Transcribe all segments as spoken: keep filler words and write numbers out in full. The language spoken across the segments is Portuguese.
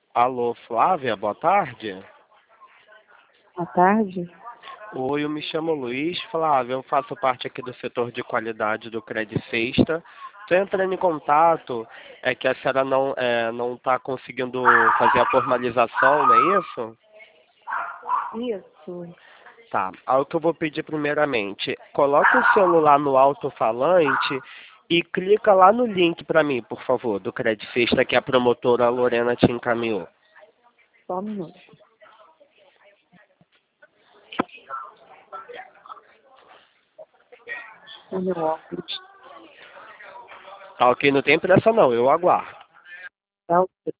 Alô, Flávia, boa tarde. Boa tarde. Oi, eu me chamo Luiz. Flávia, eu faço parte aqui do setor de qualidade do Credit Sexta. Estou entrando em contato, é que a senhora não é, não está conseguindo fazer a formalização, não é isso? Isso. Tá, aí o que eu vou pedir primeiramente, coloque o celular no alto-falante e clica lá no link para mim, por favor, do Credit Sexta que a promotora Lorena te encaminhou. Só um minuto. O meu óculos. Tá ok, não tem pressa não, eu aguardo. Tá ok.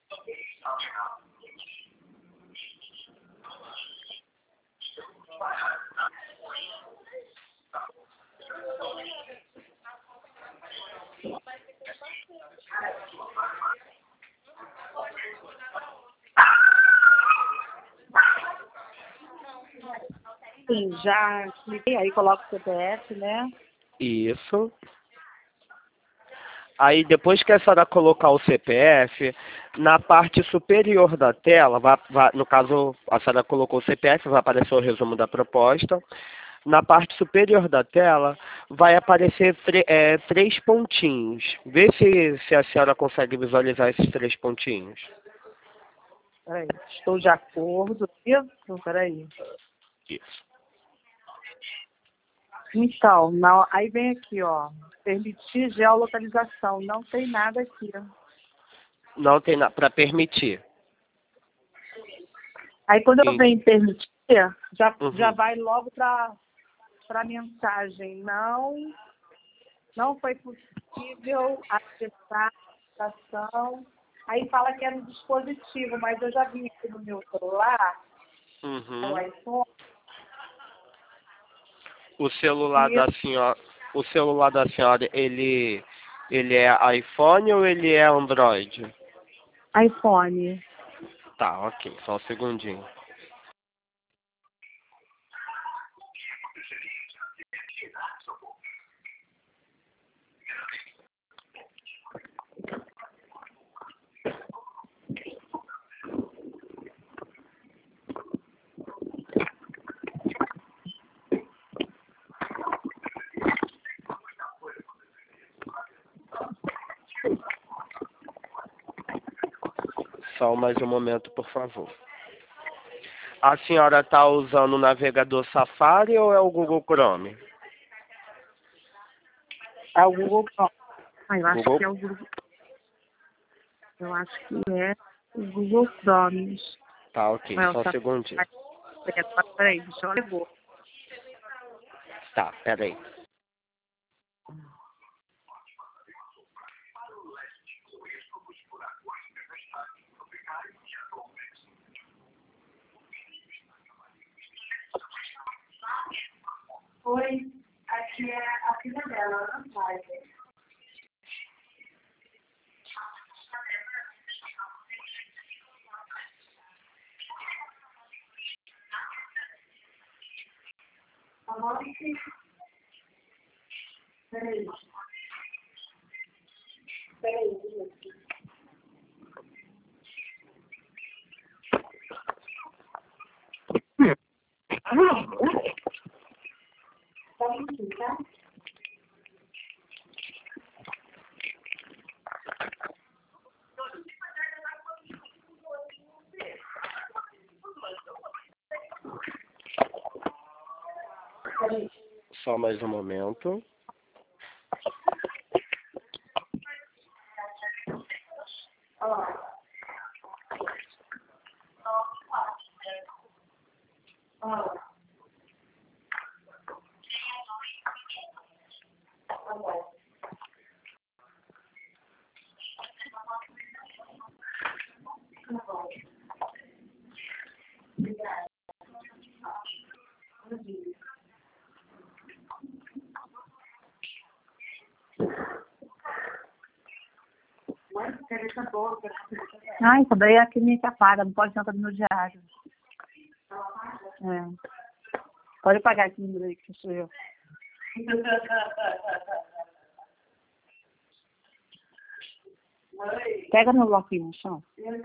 Sim, já cliquei, aí coloco o C P F, né? Isso. Aí depois que a senhora colocar o C P F, na parte superior da tela, vai, vai- no caso a senhora colocou o C P F, vai aparecer o resumo da proposta. Na parte superior da tela vai aparecer tre- é, três pontinhos. Vê se, se a senhora consegue visualizar esses três pontinhos. Peraí. Estou de acordo. Isso, peraí. Isso. Então, na- aí vem aqui, ó. Permitir geolocalização. Não tem nada aqui. Não tem nada para permitir. Aí quando eu E- venho em permitir, já, Uhum. já vai logo para a mensagem. Não, não foi possível acessar a aplicação. Aí fala que era um dispositivo, mas eu já vi aqui no meu celular, Uhum. o iPhone, O celular e da senhora, o celular da senhora, ele, ele é iPhone ou ele é Android? iPhone. Tá, ok, só um segundinho. Só mais um momento, por favor. A senhora está usando o navegador Safari ou é o Google Chrome? É o Google Chrome. Ah, eu acho Google? que é o Google. Eu acho que é o Google Chrome. Tá, ok, Não, só um tá. segundinho. Peraí, deixa eu ver. Tá, peraí. Oi, aqui é a filha dela, não vai. Peraí. Peraí. Tá? Só mais um momento. Ah, isso daí é a que me paga, não pode entrar no meu diário. É. Pode pagar esse número aí, que sou eu. Pega meu bloquinho no chão.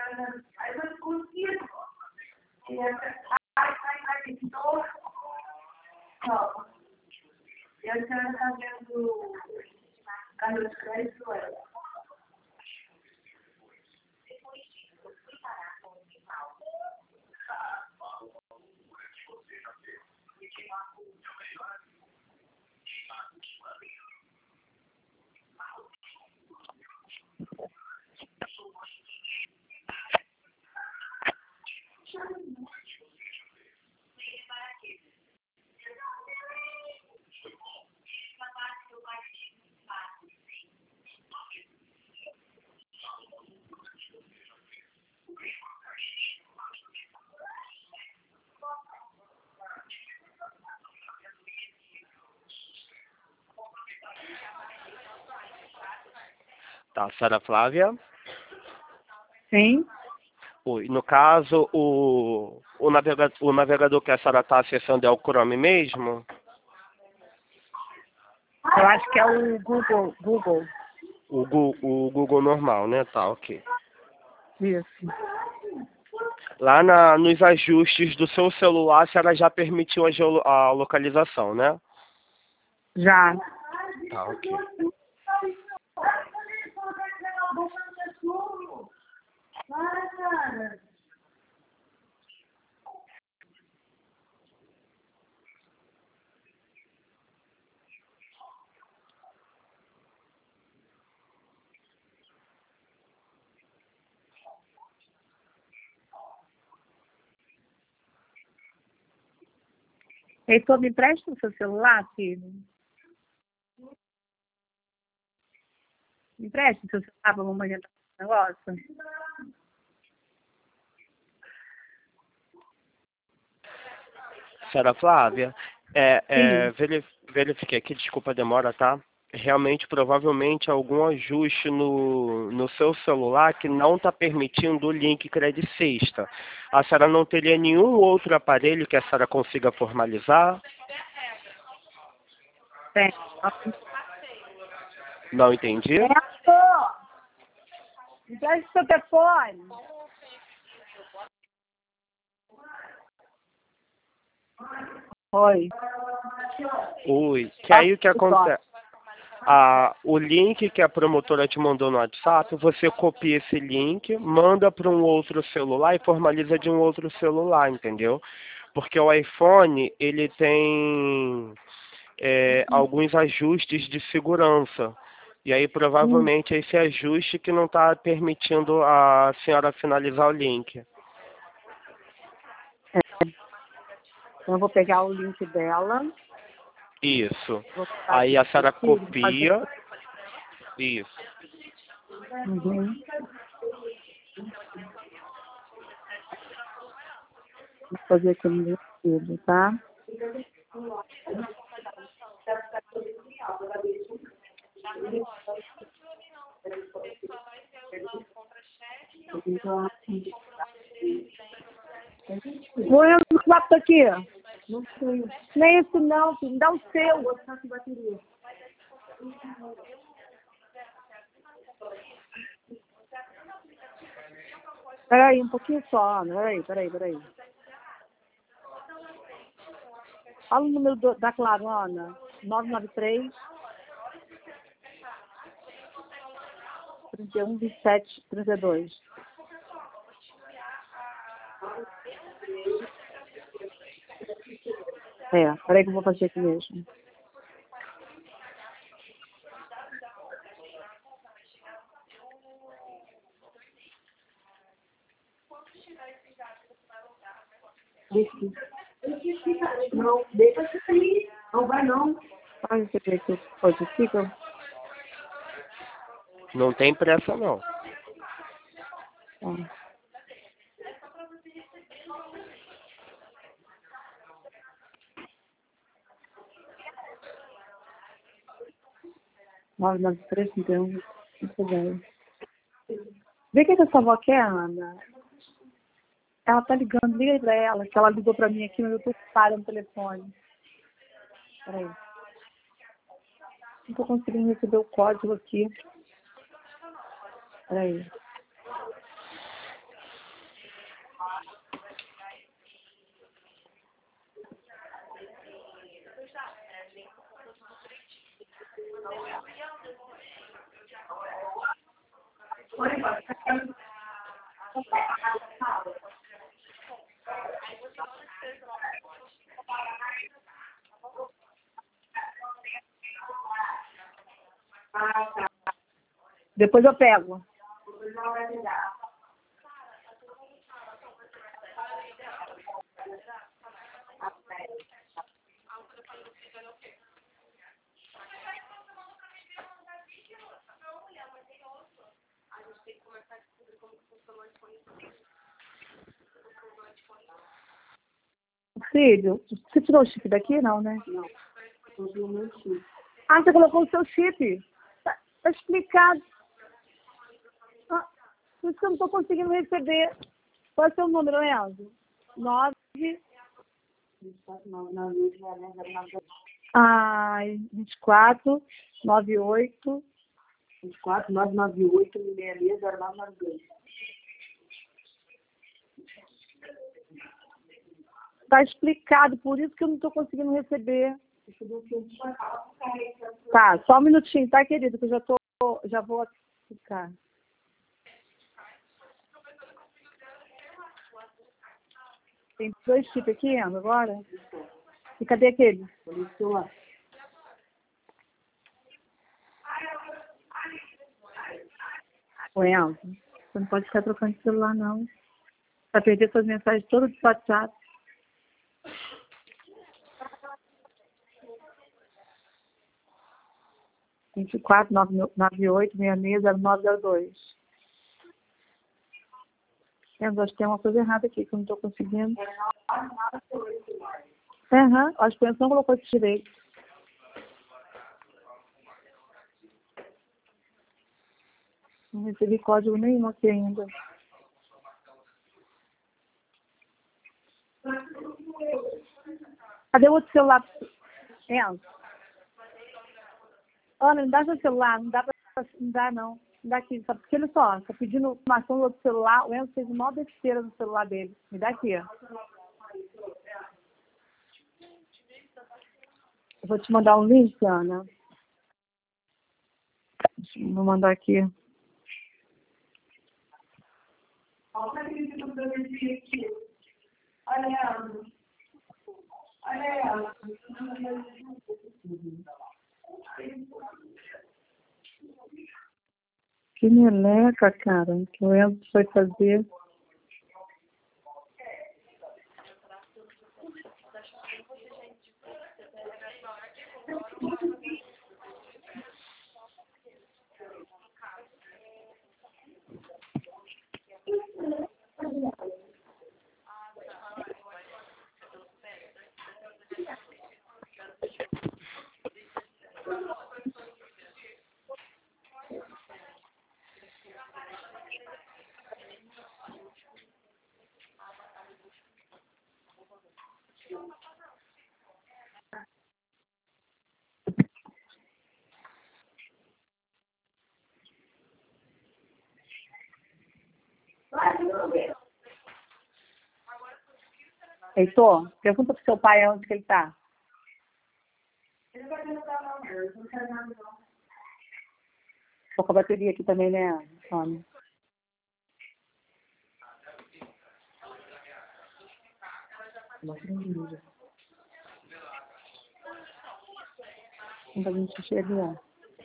E a senhora está vendo carro de crédito? Tá, Sara Flávia? Sim. Oi, no caso, o, o, navega, o navegador que a senhora está acessando é o Chrome mesmo? Eu acho que é o Google. Google. O, Gu- o Google normal, né? Tá, ok. Isso. Lá na, nos ajustes do seu celular, a senhora já permitiu a, geolo- a localização, né? Já. Tá, ok. Heitor, me empresta o seu celular, filho? Me empresta o seu celular para mamãe entrar no negócio? Senhora Flávia, é, é, Sim. veri- verifiquei aqui, desculpa a demora, tá? Realmente, provavelmente, algum ajuste no, no seu celular que não está permitindo o link Credit Sexta. A senhora não teria nenhum outro aparelho que a senhora consiga formalizar? Tem. Não entendi? Heitor! Me empresta o seu telefone. Oi. Oi, que aí o que Pronto. acontece? Ah, o link que a promotora te mandou no WhatsApp, você copia esse link, manda para um outro celular e formaliza de um outro celular, entendeu? Porque o iPhone, ele tem é, alguns ajustes de segurança. E aí, Hum. provavelmente, é esse ajuste que não está permitindo a senhora finalizar o link. Então, eu vou pegar o link dela. Isso. Vou botar Aí a senhora aqui, vou fazer... copia. Isso. Uhum. Vou fazer aqui no meu filho, tá? Vou eu no quarto aqui. Não sei. Nem isso não, filho. Me dá o seu. Vou botar aqui bateria. Peraí, um pouquinho só. Peraí, peraí, peraí. Fala o número do, da Clarona. nove nove três, trinta e um, vinte e sete, trinta e dois. É, peraí que eu vou fazer aqui mesmo. Não, deixa assim. Não vai não. Olha esse aqui que pode ficar. Não tem pressa, não. Tá. nove nove três, trinta e um, vinte e dois. Vê o que que essa avó quer, Ana. Ela tá ligando, liga aí pra ela, que ela ligou pra mim aqui, mas eu tô ocupada no telefone. Peraí. Não tô conseguindo receber o código aqui. Peraí. Depois eu pego. Filho, você tirou o chip daqui? Não, né? Não. Ah, você colocou o seu chip. Tá, tá explicado. Ah, por isso que eu não estou conseguindo receber. Qual é o seu número, Enzo? Nove. Ai, vinte e quatro, noventa e oito. vinte e quatro, novecentos e noventa e oito, sessenta e seis, zero nove nove dois. Tá explicado, por isso que eu não estou conseguindo receber. Tá, só um minutinho, tá, querido? Que eu já, tô, já vou ficar. Tem dois chips aqui, Enzo, agora? E cadê aquele? Ô, Enzo, você não pode ficar trocando de celular, não. Vai perder suas mensagens todas do WhatsApp. vinte e quatro, noventa e oito, sessenta e seis, zero nove zero dois. Enzo, acho que tem uma coisa errada aqui, que eu não estou conseguindo. Aham, uhum, acho que o Enzo não colocou esse direito. Não recebi código nenhum aqui ainda. Cadê o outro celular? Enzo? Ana, não dá seu celular, não dá pra. Não dá não. Não dá aqui, só porque olha só, tá pedindo informação do outro celular, o Enzo fez uma besteira no celular dele. Me dá aqui, ó. Eu vou te mandar um link, Ana. Vou mandar aqui. Que meleca, cara, que o Enzo foi fazer. Heitor, pergunta pro seu pai onde que ele tá. Ele vai perguntar não, eu não quero nada não. Tô com a bateria aqui também, né, Ana? Vamos fazer um xixi ali, ó.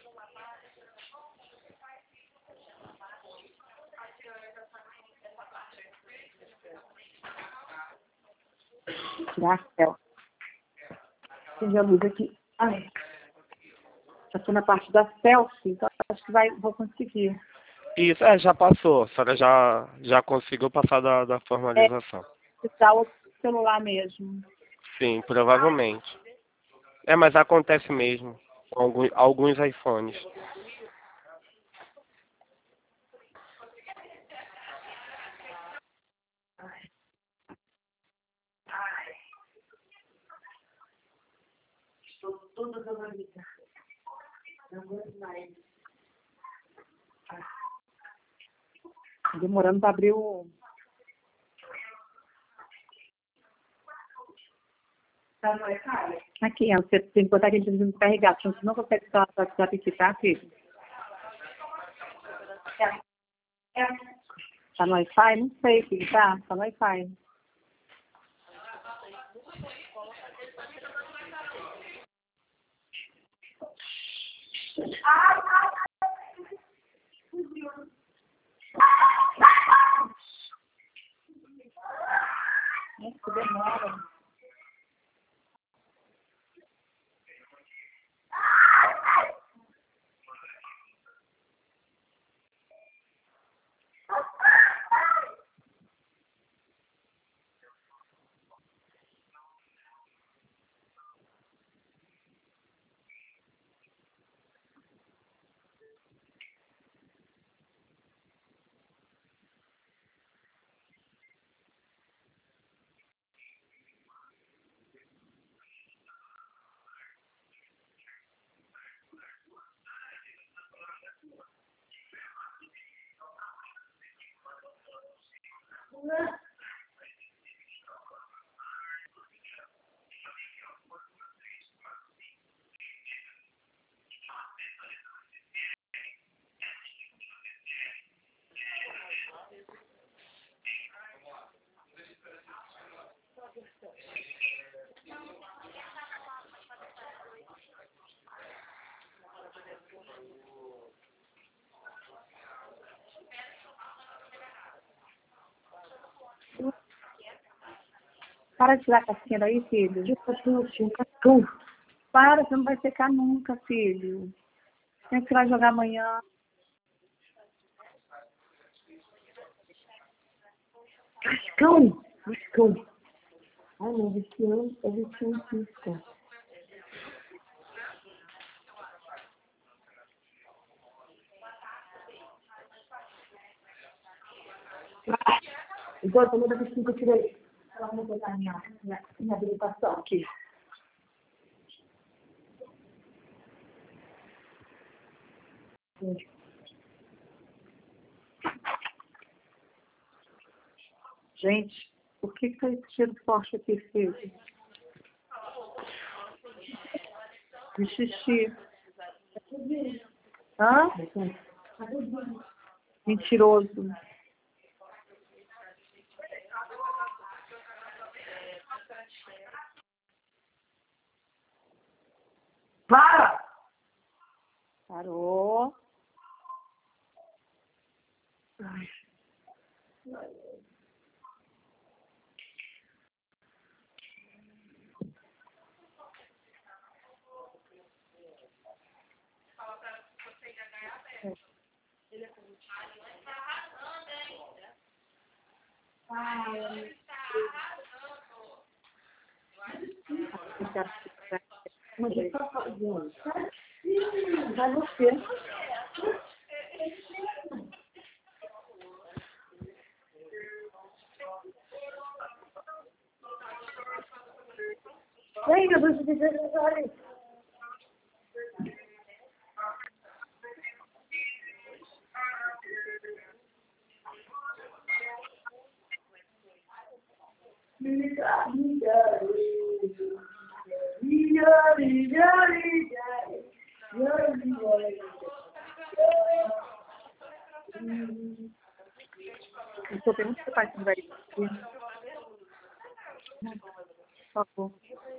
Tirar a selfie. Acende a luz aqui. Ai. Já tô na parte da selfie, então acho que vai, vou conseguir. Isso, é, já passou. A senhora já, já conseguiu passar da, da formalização. É, usar o celular mesmo. Sim, provavelmente. É, mas acontece mesmo. Com alguns, alguns iPhones. Estou toda dolorida. Não aguento mais. Demorando para abrir o... Tá no Wi-Fi? Aqui, ó, você tem que botar aquele telefone carregado, senão você não consegue falar o WhatsApp aqui, tá, filho? É. É. Tá no Wi-Fi? Não sei, filho, tá? Tá no Wi-Fi. Ai, ai, Nossa, demora. Para de tirar a casquinha daí, filho. Para, você não vai secar nunca, filho. Tem que ir lá jogar amanhã. Cascão! Cascão! Ai, meu vestião, eu vestião um pisca. Igual também da vestido que eu tirei. Ela vai botar minha, minha, minha habilitação aqui. Gente, por que que tá esse cheiro forte aqui, filho? De xixi. Hã? Mentiroso. Para! Parou. Ai. Mas eu tô fazendo. Vai você. Vem, meu Deus, de Deus, olha. Eu tô perguntando se o pai não vai ir. Por favor.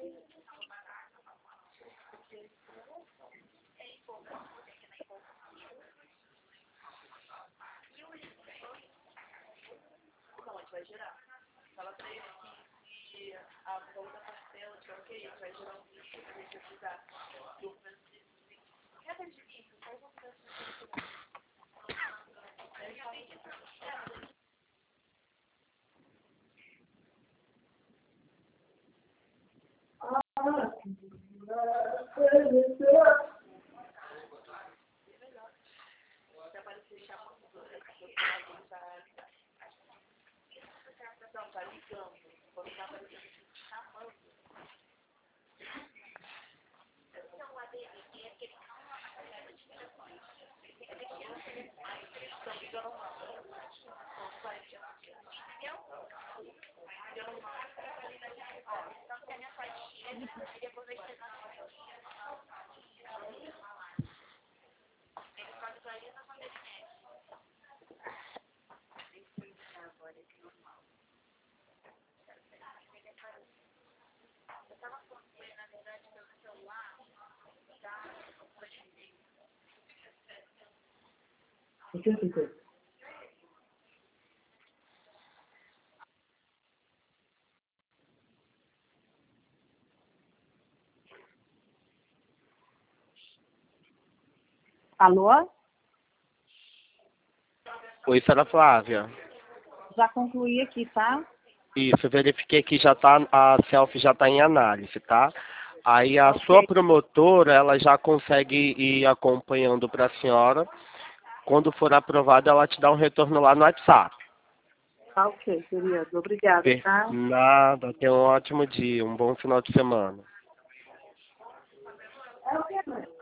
Vai gerar. Fala pra ele que a outra parcela de ok, vai gerar um vídeo pra gente ajudar. Cada dia, faz uma coisa se aparecer chamando, não, tá ligando. Quando tá aparecendo chamando. Então, a dele é que ele não é uma de telefone. Estão ligando lá. O que ficou? Alô? Oi, Sara Flávia. Já concluí aqui, tá? Isso, eu verifiquei que já tá, a selfie já está em análise, tá? Aí a Ok. sua promotora, ela já consegue ir acompanhando para a senhora. Quando for aprovada, ela te dá um retorno lá no WhatsApp. Tá ok, querido. Obrigada, Per- tá? Nada, tenha um ótimo dia, um bom final de semana. É o que, mãe?